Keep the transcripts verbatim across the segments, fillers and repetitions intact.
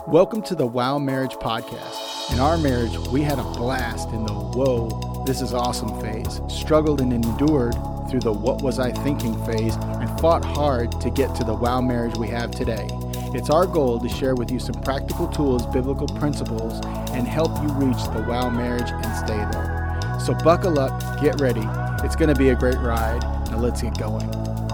Welcome to the Wow Marriage Podcast. In our marriage, we had a blast in the whoa, this is awesome phase, struggled and endured through the what was I thinking phase, and fought hard to get to the wow marriage we have today. It's our goal to share with you some practical tools, biblical principles, and help you reach the wow marriage and stay there. So buckle up, get ready. It's going to be a great ride. Now let's get going.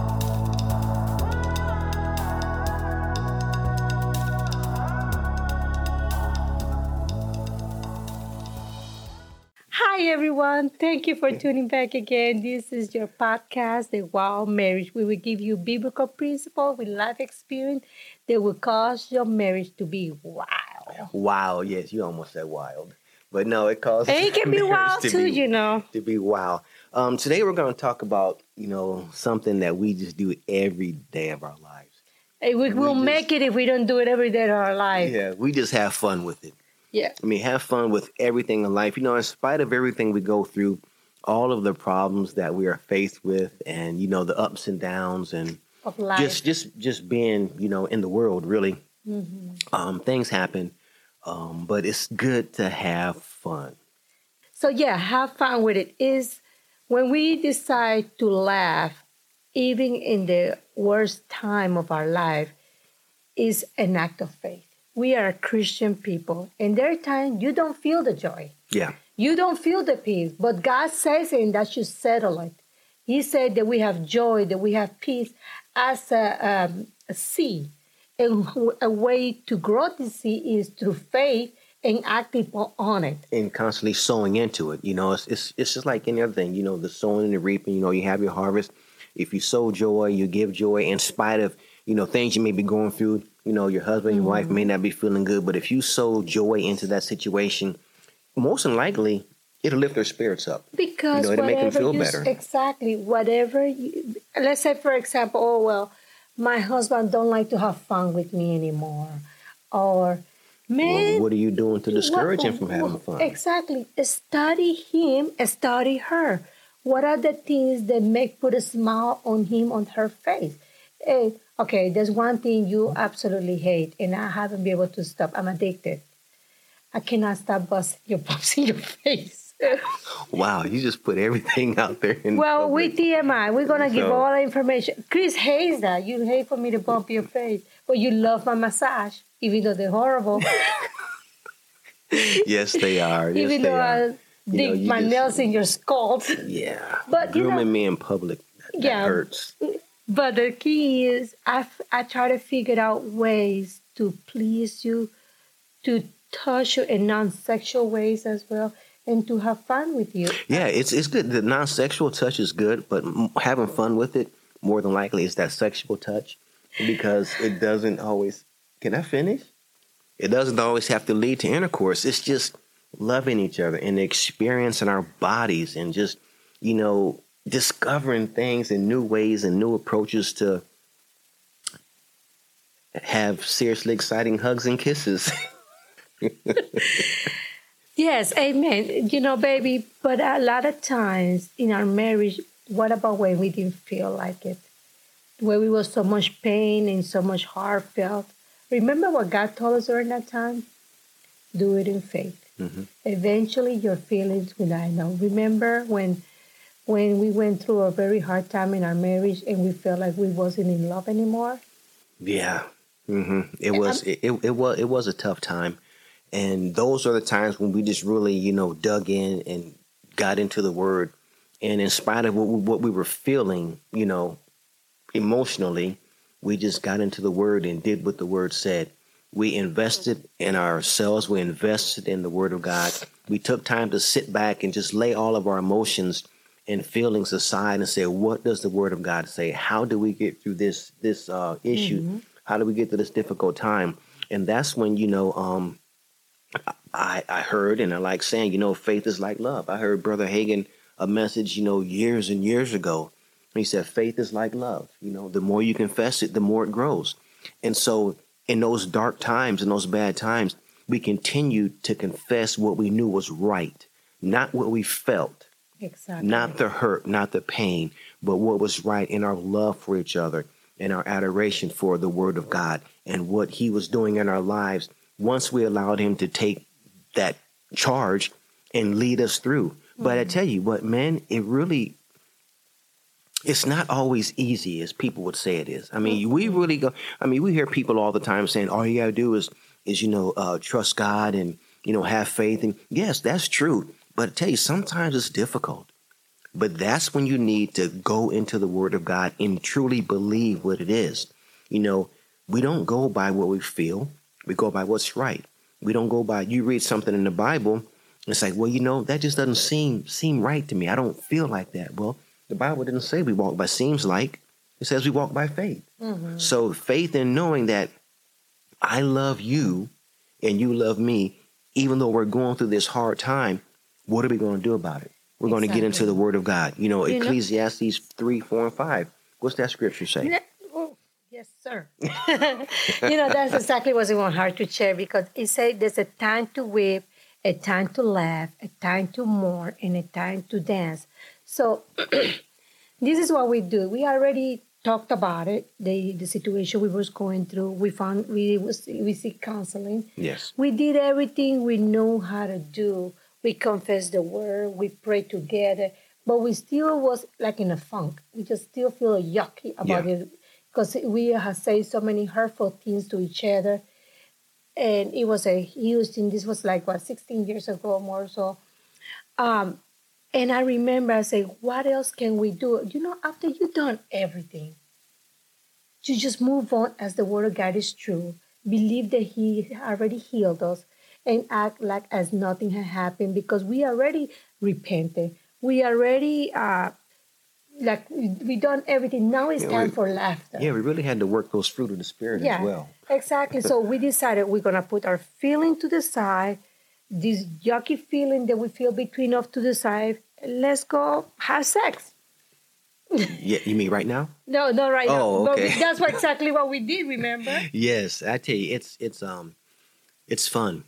Hi, everyone. Thank you for tuning back again. This is your podcast, The Wow Marriage. We will give you biblical principles with life experience that will cause your marriage to be wild. Wow, yes, you almost said wild. But no, it causes And it can be wild to too, be, you know. To be wild. Um, today we're going to talk about, you know, something that we just do every day of our lives. Hey, we, we'll just, make it if we don't do it every day of our life. Yeah, we just have fun with it. Yeah. I mean, have fun with everything in life. You know, in spite of everything we go through, all of the problems that we are faced with and, you know, the ups and downs and Of life. just just just being, you know, in the world, really. Mm-hmm. Um, things happen, um, but it's good to have fun. So, yeah, have fun with it. Is when we decide to laugh, even in the worst time of our life, is an act of faith. We are Christian people, and there are times you don't feel the joy. Yeah. You don't feel the peace, but God says and that should settle it. He said that we have joy, that we have peace as a, um, a seed. And a way to grow the seed is through faith and acting on it. And constantly sowing into it. You know, it's, it's it's just like any other thing. You know, the sowing and the reaping, you know, you have your harvest. If you sow joy, you give joy in spite of, you know, things you may be going through. You know, your husband, your mm-hmm. wife may not be feeling good, but if you sow joy into that situation, most than likely, it'll lift their spirits up. Because you know, it'll make them feel you, better. Exactly. Whatever, you, let's say, for example, oh, well, my husband don't like to have fun with me anymore. Or, man. Well, what are you doing to discourage what, him from having what, fun? Exactly. Study him, study her. What are the things that make put a smile on him, on her face? Hey, okay, there's one thing you absolutely hate, and I haven't been able to stop. I'm addicted. I cannot stop busting your bumps in your face. Wow, you just put everything out there. In well, public. with T M I, we're going to give So, all the information. Chris hates that. You hate for me to bump your face, but you love my massage, even though they're horrible. Yes, they are. Yes, even they though are. I dig you know, my just, nails in your skull. Yeah, But, you grooming know, me in public, that yeah. hurts. But the key is I, I try to figure out ways to please you, to touch you in non-sexual ways as well, and to have fun with you. Yeah, it's it's good. The non-sexual touch is good, but having fun with it, more than likely, is that sexual touch because it doesn't always... Can I finish? It doesn't always have to lead to intercourse. It's just loving each other and experiencing our bodies and just, you know... discovering things and new ways and new approaches to have seriously exciting hugs and kisses. Yes, amen. You know, baby, but a lot of times in our marriage, what about when we didn't feel like it? Where we was so much pain and so much heartfelt. Remember what God told us during that time? Do it in faith. Mm-hmm. Eventually, your feelings will die. Now, remember when... when we went through a very hard time in our marriage and we felt like we wasn't in love anymore? Yeah. Mm-hmm. It was it, it, it was it was a tough time. And those are the times when we just really, you know, dug in and got into the word. And in spite of what we, what we were feeling, you know, emotionally, we just got into the word and did what the word said. We invested in ourselves. We invested in the word of God. We took time to sit back and just lay all of our emotions and feelings aside and say, what does the word of God say? How do we get through this this uh, issue? Mm-hmm. How do we get through this difficult time? And that's when, you know, um, I, I heard, and I like saying, you know, faith is like love. I heard Brother Hagin a message, you know, years and years ago. He said, faith is like love. You know, the more you confess it, the more it grows. And so in those dark times, in those bad times, we continued to confess what we knew was right, not what we felt. Exactly. Not the hurt, not the pain, but what was right in our love for each other and our adoration for the word of God and what he was doing in our lives once we allowed him to take that charge and lead us through. Mm-hmm. But I tell you what, man, it really, it's not always easy as people would say it is. I mean, mm-hmm. we really go, I mean, we hear people all the time saying, all you got to do is, is, you know, uh, trust God and, you know, have faith. And yes, that's true. But I tell you, sometimes it's difficult. But that's when you need to go into the Word of God and truly believe what it is. You know, we don't go by what we feel. We go by what's right. We don't go by, you read something in the Bible, and it's like, well, you know, that just doesn't seem seem right to me. I don't feel like that. Well, the Bible didn't say we walk by seems like. It says we walk by faith. Mm-hmm. So faith in knowing that I love you and you love me, even though we're going through this hard time, what are we going to do about it? We're going exactly. to get into the Word of God. You know, you Ecclesiastes know? three, four, and five. What's that scripture say? Oh, yes, sir. You know, that's exactly what it was hard to share, because it said there's a time to weep, a time to laugh, a time to mourn, and a time to dance. So this is what we do. We already talked about it, the, the situation we was going through. We found we was we seek counseling. Yes. We did everything we know how to do. We confessed the word, we prayed together, but we still was like in a funk. We just still feel yucky about yeah. it, because we have said so many hurtful things to each other. And it was a huge thing. This was like, what, sixteen years ago or more so. Um, and I remember I said, what else can we do? You know, after you've done everything, you just move on as the word of God is true. Believe that he already healed us. And act like as nothing had happened, because we already repented. We already, uh, like, we, we done everything. Now it's yeah, time for laughter. Yeah, we really had to work those fruit of the Spirit yeah, as well. Exactly. So we decided we're going to put our feeling to the side, this yucky feeling that we feel between us to the side. Let's go have sex. Yeah, you mean right now? No, not right oh, now. Oh, okay. But we, that's what, exactly what we did, remember? Yes, I tell you, it's it's um, it's fun.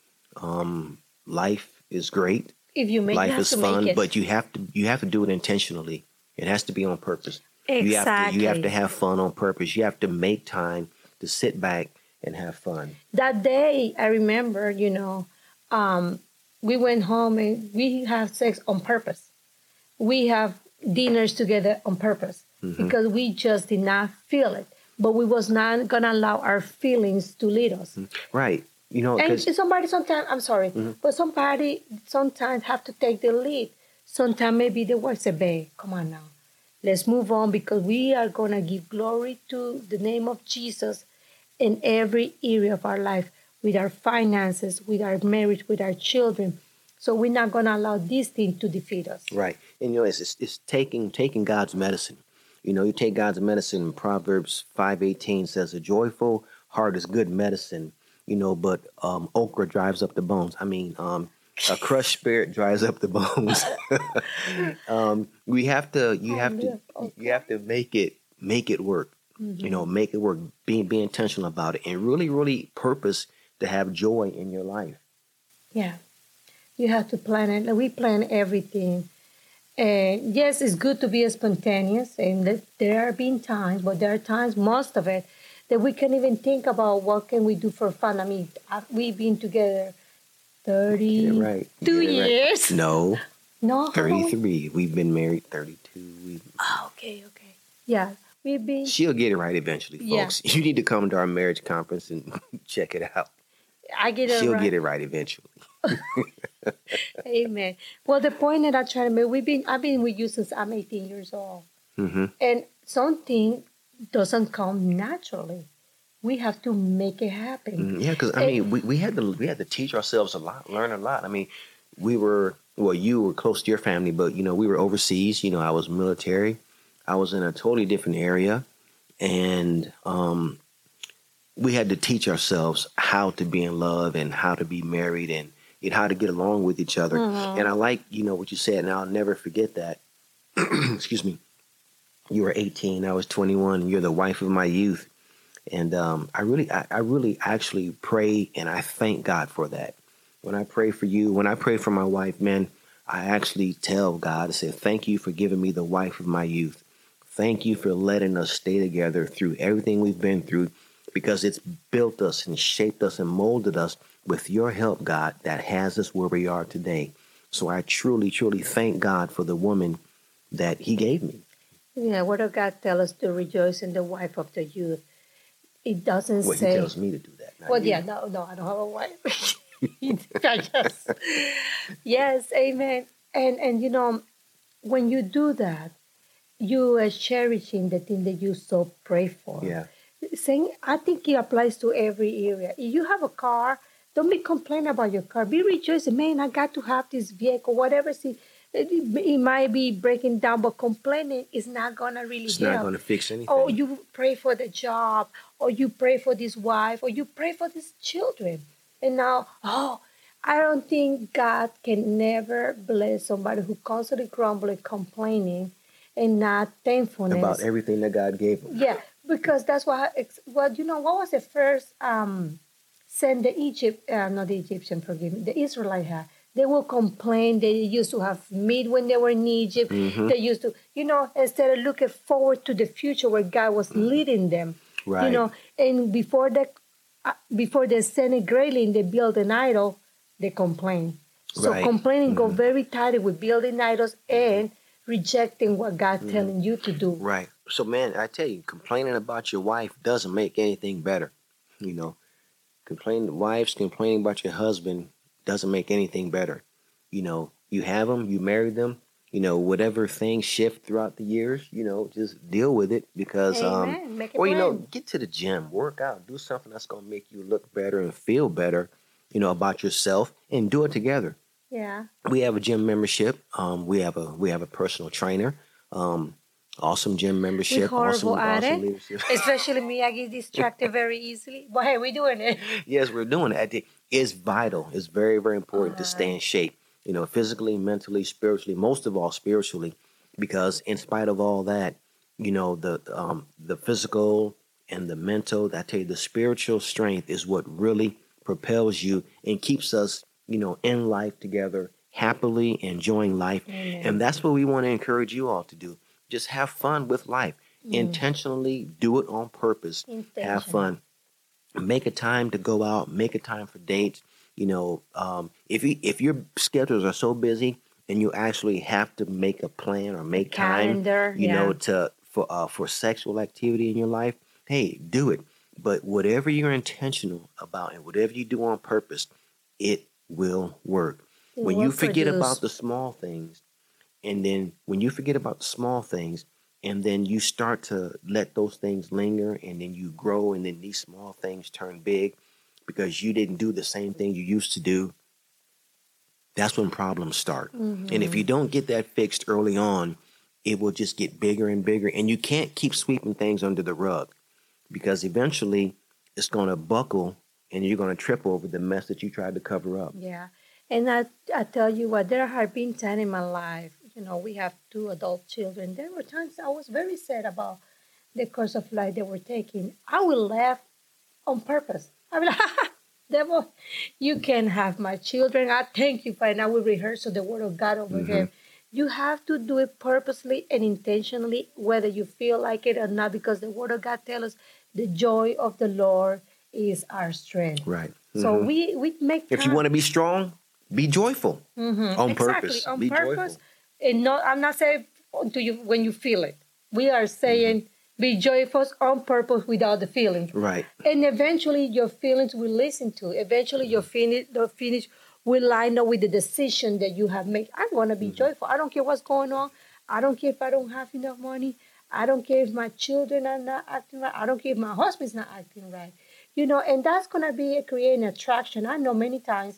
Um, life is great. If you make life it, is fun, but you have to you have to do it intentionally. It has to be on purpose. Exactly. You have to, you have to have fun on purpose. You have to make time to sit back and have fun. That day, I remember, you know, um, we went home and we have sex on purpose. We have dinners together on purpose, mm-hmm. because we just did not feel it. But we was not gonna allow our feelings to lead us. Right. You know, and somebody sometimes, I'm sorry, mm-hmm. but somebody sometimes have to take the lead. Sometimes maybe the wife say, babe, come on now. Let's move on, because we are going to give glory to the name of Jesus in every area of our life, with our finances, with our marriage, with our children. So we're not going to allow these things to defeat us. Right. And, you know, it's, it's, it's taking taking God's medicine. You know, you take God's medicine, in Proverbs five eighteen says, a joyful heart is good medicine. You know, but um, okra drives up the bones. I mean, um, a crushed spirit drives up the bones. um, we have to, you have to, you have to make it, make it work. Mm-hmm. You know, make it work. Be be intentional about it, and really, really purpose to have joy in your life. Yeah, you have to plan it. We plan everything. And yes, it's good to be spontaneous, and there have been times, but there are times, most of it, that we can even think about what can we do for fun. I mean, we've been together thirty-two right. years. Right. No. No. thirty-three. We've been married thirty-two. We've... Oh, okay, okay. Yeah, we've been. She'll get it right eventually, folks. Yeah. You need to come to our marriage conference and check it out. I get it She'll right. get it right eventually. Amen. Well, the point that I try to make, we've been, I've been with you since I'm eighteen years old. Mm-hmm. And something doesn't come naturally. We have to make it happen. Mm, yeah, because I and, mean, we, we had to we had to teach ourselves a lot, learn a lot. I mean, we were well, you were close to your family, but you know, we were overseas. You know, I was military. I was in a totally different area, and um, we had to teach ourselves how to be in love and how to be married and, and how to get along with each other. Mm-hmm. And I like, you know, what you said, and I'll never forget that. Excuse me. You were eighteen, I was twenty-one, and you're the wife of my youth. And um, I really, I, I really actually pray, and I thank God for that. When I pray for you, when I pray for my wife, man, I actually tell God, I say, thank you for giving me the wife of my youth. Thank you for letting us stay together through everything we've been through. because it's built us and shaped us and molded us with your help, God, that has us where we are today. So I truly, truly thank God for the woman that he gave me. Yeah, Word of God tells us to rejoice in the wife of the youth. It doesn't Well, say. he tells me to do that. Not Well, you. yeah, no, no, I don't have a wife. I just, yes, amen. And and you know, when you do that, you are cherishing the thing that you so pray for. Yeah. Saying, I think it applies to every area. If you have a car, don't be complaining about your car. Be rejoicing, man, I got to have this vehicle, whatever. See, it, it might be breaking down, but complaining is not going to really It's help. not going to fix anything. Or you pray for the job, or you pray for this wife, or you pray for these children. And now, oh, I don't think God can never bless somebody who constantly grumbling, complaining, and not thankfulness. About everything that God gave them. Yeah, because that's what, well, you know, what was the first um, sin the Egypt, uh, not the Egyptian, forgive me, the Israelite had? They will complain. They used to have meat when they were in Egypt. Mm-hmm. They used to, you know, instead of looking forward to the future where God was mm-hmm. leading them. Right. You know, and before the, uh, before they sinned greatly and they built an idol, they complain. So right. complaining mm-hmm. go very tight with building idols and rejecting what God's mm-hmm. telling you to do. Right. So, man, I tell you, complaining about your wife doesn't make anything better. You know, complaining, wives complaining about your husband doesn't make anything better. You know, you have them, you married them, you know, whatever things shift throughout the years, you know, just deal with it because, Amen. um, Make it or, you know, plan. get to the gym, work out, do something that's going to make you look better and feel better, you know, about yourself and do it together. Yeah. We have a gym membership. Um, we have a, we have a personal trainer. Um, Awesome gym membership. We're horrible awesome, at awesome it. leadership. Especially me, I get distracted very easily. But hey, we're doing it. Yes, we're doing it. It's vital. It's very, very important All to right. stay in shape, you know, physically, mentally, spiritually, most of all spiritually, because in spite of all that, you know, the um, the physical and the mental, I tell you, the spiritual strength is what really propels you and keeps us, you know, in life together, happily enjoying life. Amen. And that's what we want to encourage you all to do. Just have fun with life. Mm. Intentionally do it on purpose. Have fun. Make a time to go out. Make a time for dates. You know, um, if you, if your schedules are so busy and you actually have to make a plan or make Calendar, time, you yeah. know, to for uh, for sexual activity in your life, hey, do it. But whatever you're intentional about and whatever you do on purpose, it will work. It when will you forget produce. about the small things, and then when you forget about the small things, and then you start to let those things linger, and then you grow, and then these small things turn big because you didn't do the same thing you used to do, that's when problems start. Mm-hmm. And if you don't get that fixed early on, it will just get bigger and bigger. And you can't keep sweeping things under the rug because eventually it's going to buckle and you're going to trip over the mess that you tried to cover up. Yeah. And I, I tell you what, there have been times in my life, you know, we have two adult children. There were times I was very sad about the course of life they were taking. I will laugh on purpose. I mean, devil, you can have my children. I thank you for it. And I will rehearse the word of God over mm-hmm. them. You have to do it purposely and intentionally, whether you feel like it or not, because the word of God tells us the joy of the Lord is our strength. Right. Mm-hmm. So we, we make time. If you want to be strong, be joyful mm-hmm. on exactly. purpose. On be purpose. joyful. And no, I'm not saying to you when you feel it. We are saying mm-hmm. be joyful on purpose without the feeling. Right. And eventually your feelings will listen to. Eventually mm-hmm. your finish, the finish will line up with the decision that you have made. I'm going to be mm-hmm. joyful. I don't care what's going on. I don't care if I don't have enough money. I don't care if my children are not acting right. I don't care if my husband's not acting right. You know, and that's going to be creating attraction. I know many times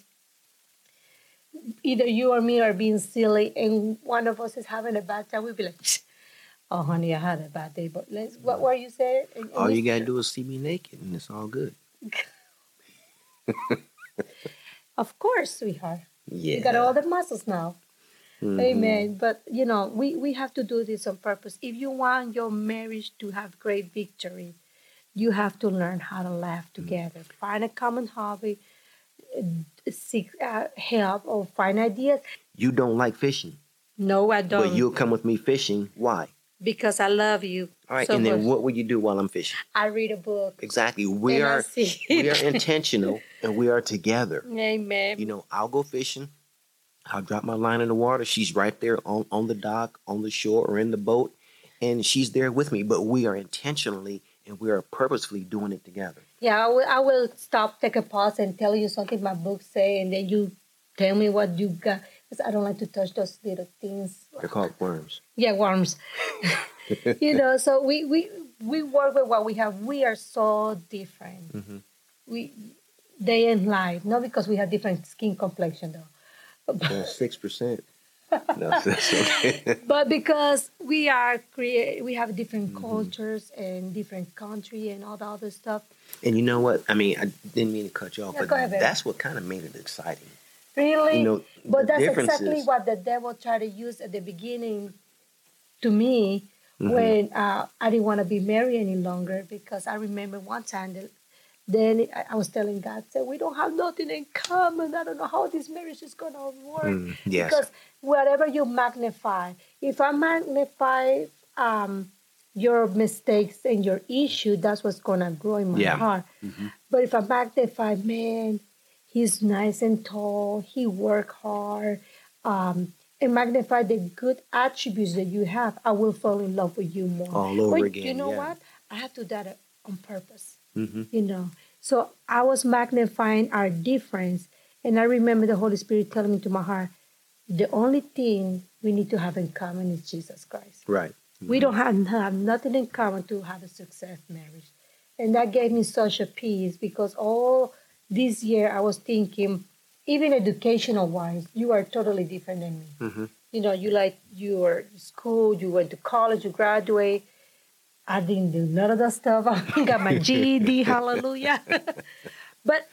either you or me are being silly and one of us is having a bad time. We'll be like, oh, honey, I had a bad day. But let's, what were you saying? And, and all you got to do is see me naked and it's all good. Of course, sweetheart. Yeah. You got all the muscles now. Mm-hmm. Amen. But, you know, we, we have to do this on purpose. If you want your marriage to have great victory, you have to learn how to laugh together. Mm-hmm. Find a common hobby. Seek uh, help or find ideas. You don't like fishing. No, I don't. But you'll come with me fishing. Why? Because I love you. All right, So and then much. what will you do while I'm fishing? I read a book. Exactly. We And I are see. we are intentional and we are together. Amen. You know, I'll go fishing. I'll drop my line in the water. She's right there on, on the dock, on the shore, or in the boat, and she's there with me. But we are intentionally and we are purposefully doing it together. Yeah, I will, I will stop, take a pause, and tell you something my book say, and then you tell me what you got. Because I don't like to touch those little things. They're called worms. Yeah, worms. You know, so we, we we work with what we have. We are so different. Mm-hmm. We day and night, not because we have different skin complexion though, Six percent. No, that's okay. but because we are create, we have different Mm-hmm. cultures and different country and all the other stuff. And you know what? I mean, I didn't mean to cut you off, Yeah, but go ahead, baby. that's what kind of made it exciting. Really, You know, but the that's difference exactly is- what the devil tried to use at the beginning to me Mhm. when uh, I didn't want to be married any longer, because I remember one time that then I, I was telling God, say, we don't have nothing in common. I don't know how this marriage is going to work. Mm, yes. Because whatever you magnify, if I magnify um, your mistakes and your issue, that's what's going to grow in my Yeah. heart. Mhm. But if I magnify, man, he's nice and tall, he work hard, um, and magnify the good attributes that you have, I will fall in love with you more. All over But again, you know yeah. what? I have to do that on purpose. Mm-hmm. You know, so I was magnifying our difference, and I remember the Holy Spirit telling me to my heart, the only thing we need to have in common is Jesus Christ. Right. We don't have, have nothing in common to have a success marriage. And that gave me such a peace, because all this year I was thinking, even educational wise, you are totally different than me. Mm-hmm. You know, you like, you were in school, you went to college, you graduate. I didn't do none of that stuff. I got my G E D, hallelujah. But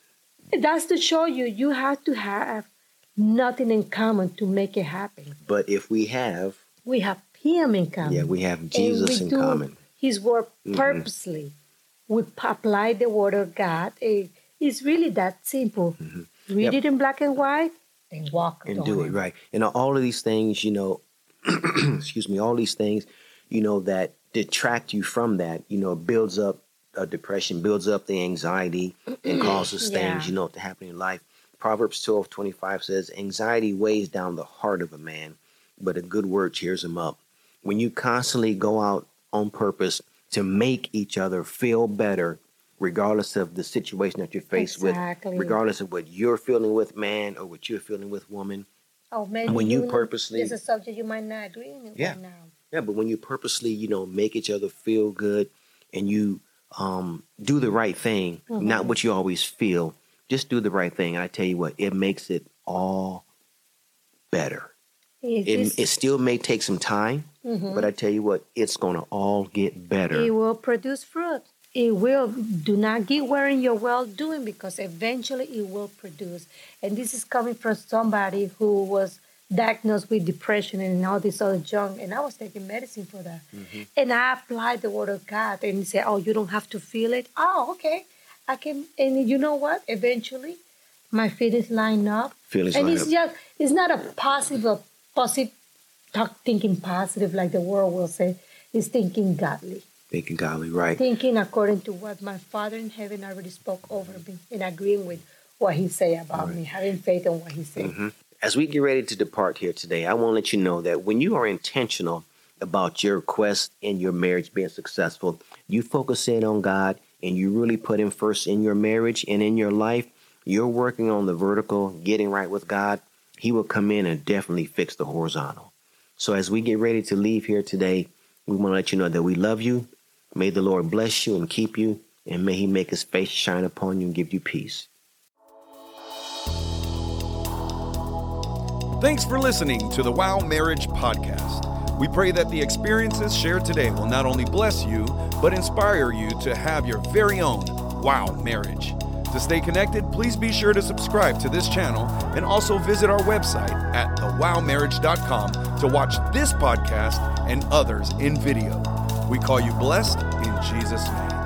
that's to show you, you have to have nothing in common to make it happen. But if we have, We have Him in common. yeah, we have And Jesus we in do common. His word Mhm. purposely. We p- apply the word of God. It- It's really that simple. Read Yep. it in black and white and walk And on do it right. And all of these things, you know, excuse me, all these things, you know, that detract you from that, you know, builds up uh, depression, builds up the anxiety, and causes Yeah. things, you know, to happen in life. Proverbs twelve twenty-five says, anxiety weighs down the heart of a man, but a good word cheers him up. When you constantly go out on purpose to make each other feel better, regardless of the situation that you're faced Exactly. with, regardless of what you're feeling with man or what you're feeling with woman. Oh, maybe When you know purposely- There's a subject you might not agree with Yeah. right now. Yeah, but when you purposely, you know, make each other feel good and you um, do the right thing, Mhm. not what you always feel, just do the right thing. And I tell you what, it makes it all better. It, It, is- it still may take some time, Mhm. but I tell you what, it's going to all get better. It will produce fruit. It will. Do not get weary in your well doing, because eventually it will produce. And this is coming from somebody who was diagnosed with depression and all this other junk. And I was taking medicine for that. Mm-hmm. And I applied the word of God and said, oh, you don't have to feel it. Oh, okay. I can. And you know what? Eventually, my feelings line up. Feelings and line it's up. just, it's not a positive, positive, talk, thinking positive like the world will say. It's thinking godly. Thinking godly, right? Thinking according to what my Father in heaven already spoke over me, and agreeing with what He say about Right. me, having faith in what He said. Mm-hmm. As we get ready to depart here today, I want to let you know that when you are intentional about your quest in your marriage being successful, you focus in on God and you really put Him first in your marriage and in your life, you're working on the vertical, getting right with God, He will come in and definitely fix the horizontal. So as we get ready to leave here today, we want to let you know that we love you. May the Lord bless you and keep you, and may He make His face shine upon you and give you peace. Thanks for listening to the Wow Marriage Podcast. We pray that the experiences shared today will not only bless you, but inspire you to have your very own Wow Marriage. To stay connected, please be sure to subscribe to this channel and also visit our website at the wow marriage dot com to watch this podcast and others in video. We call you blessed in Jesus' name.